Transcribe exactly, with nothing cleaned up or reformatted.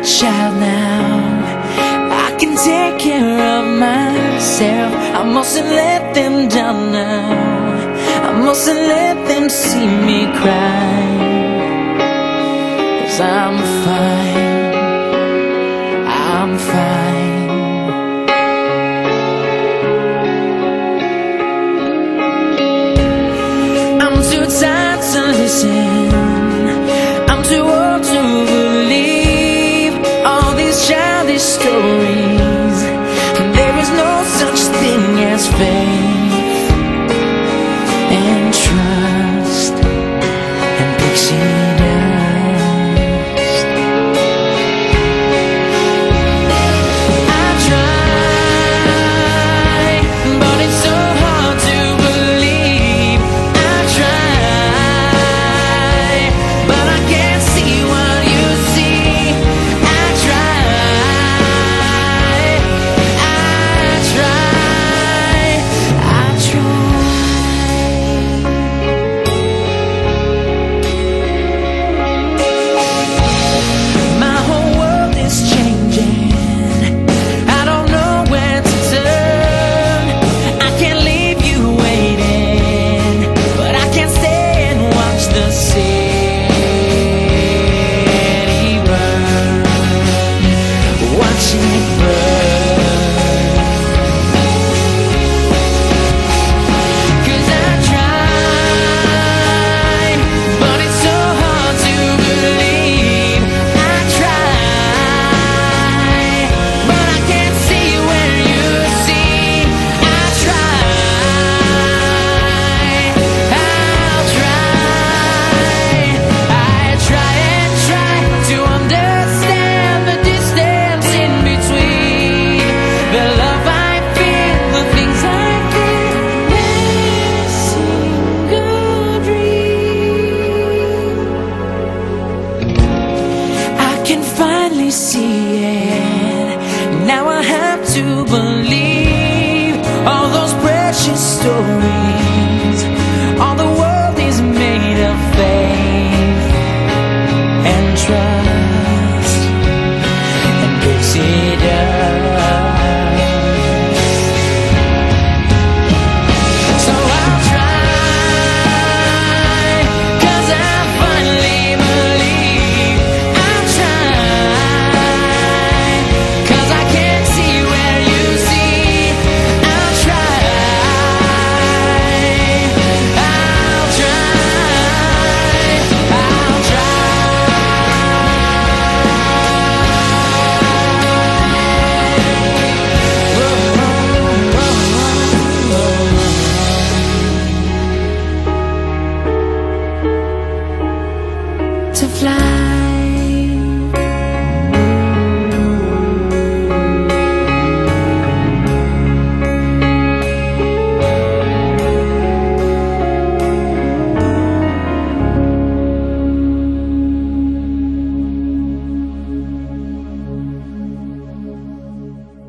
child now. I can take care of myself. I mustn't let them down now. I mustn't let them see me cry, 'cause I'm fine, I'm fine. I'm too tired to listen, I'm too old to believe all these childish stories. There is no such thing as faith and trust and pixie dust. I try, but it's so hard to believe. I try, but I can't see what you see. I try, I try, I try. My whole world is changing. I don't know where to turn. I can't leave you waiting, but I can't stay and watch the city burn, watching it burn. 'Cause I tried, but it's so hard to believe. I try, but I can't see where you see. I try, I'll try, I try and try to understand the distance in between the love I feel, the things I feel in a single dream. I can finally see it. Now I have to believe all those precious stories.